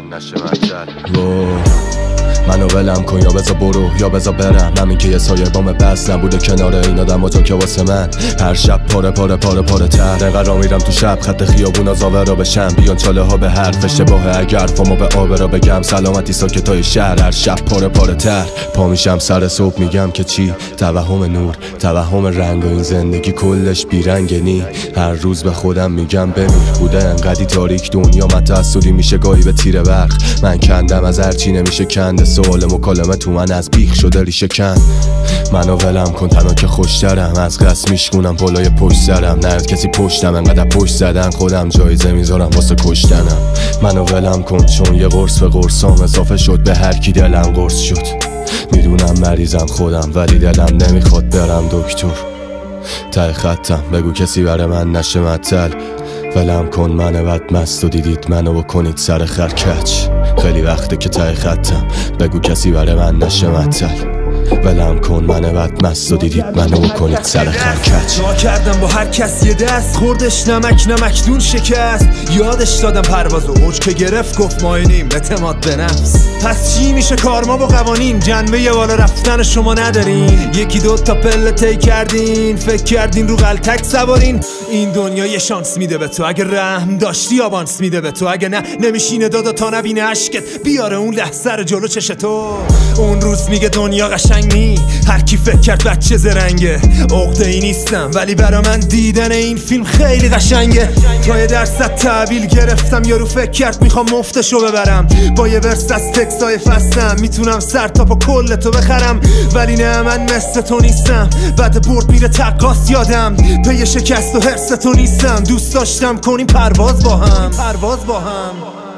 نشه مچل. منو ولم کن یا بذار برو یا بذار برم، همین که یه سایه بام بس نبوده کنار این آدم و تو که واسه من هر شب پاره تر. انقدر میرم تو شب خط خیابونا زاوه را بشم، بیان چاله ها به حرف اشتباه اگر فامو به آب را بگم. سلامتی ساکتای شهر هر شب پاره تر. پا میشم سر صبح میگم که چی، توهم نور توهم رنگ و این زندگی کلش بیرنگنی. هر روز به خودم میگم بمیر، بوده انقدی تاریک دنیا متعصدی میشه گاهی به تیر برق. من کندم از هرچی نمیشه کنده، سوال مکالمه تو من از بیخ شده ریشه کن. منو ولم کن تنها که خوشترم، از قصد میشکونم پلای پشت سرم. نه کسی پشتم انقدر پشت زدن خودم جایزه میذارم واسه کشتنم. منو ولم کن چون یه قرص به قرصام اضافه شد، به هر کی دلم قرص شد. میدونم مریضم خودم ولی دلم نمیخواد برم دکتر. ته خطم بگو کسی برای من نشه معطل. ولم کن من بد مست و دیدید منو بکنید سر خرکچ. خیلی وقته که ته خطم بگو کسی برای من نشه معطل. ولم کن من بد مست و دیدید منو بکنید سر خرکچ. نا کردم با هر کس یه دست، خوردش نمک دون شکست. یادش دادم پرواز و اوج که گرفت گفت ماینیم اعتماد به نفس. پس چی میشه کارما با قوانین، جنبه یه بالا رفتن شما ندارین. یکی دو تا پله طی کردین، فکر کردین رو غلطک سوارین. این دنیا یه شانس میده به تو، اگه رحم داشتی آوانس میده به تو. اگه نه نمیشینه دادا تا نبینه عشقت بیاره اون لحظه رو جلو چش تو. اون روز میگه دنیا قشنگ نی، هر کی فکر کرد بچه زرنگه. عقده‌ای نیستم ولی برا من دیدن این فیلم خیلی قشنگه. تا یه درصد تحویل گرفتم یارو فکر کرد میخوام مفتشو ببرم. با یه ورس از تکسای فستم میتونم سر تا پا کل تو بخرم. ولی نه من مثل تو نیستم، بعد برد میره تقاس یادم. پی شکست و حرس تو نیستم، دوست داشتم کنیم پرواز با هم.